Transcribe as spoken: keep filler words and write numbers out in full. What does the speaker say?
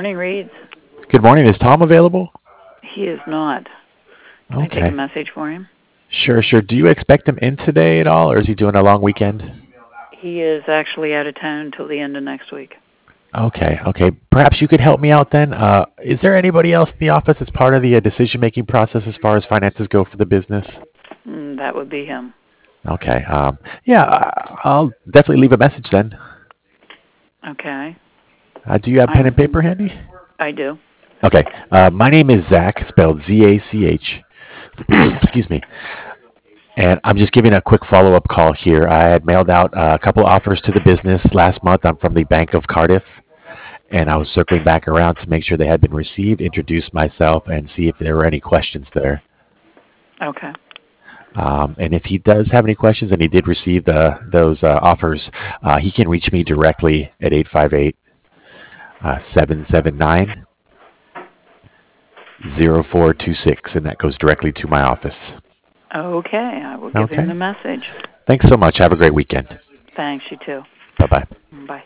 morning, Reeds. Good morning. Is Tom available? He is not. Can I take a Okay. message for him? Sure, sure. Do you expect him in today at all, or is he doing a long weekend? He is actually out of town until the end of next week. Okay, okay. Perhaps you could help me out then. Uh, is there anybody else in the office that's part of the uh, decision-making process as far as finances go for the business? Mm, that would be him. Okay. Um, yeah, I- I'll definitely leave a message then. Okay. Uh, do you have pen and I'm. paper handy? I do. Okay. Uh, my name is Zach, spelled Z A C H. Excuse me. And I'm just giving a quick follow-up call here. I had mailed out uh, a couple offers to the business last month. I'm from the Bank of Cardiff, and I was circling back around to make sure they had been received, introduce myself, and see if there were any questions there. Okay. Um, and if he does have any questions, and he did receive the, those uh, offers, uh, he can reach me directly at eight five eight, seven seven nine, zero four two six, and that goes directly to my office. Okay. I will give him the Okay. message. Thanks so much. Have a great weekend. Thanks. You too. Bye bye. Bye.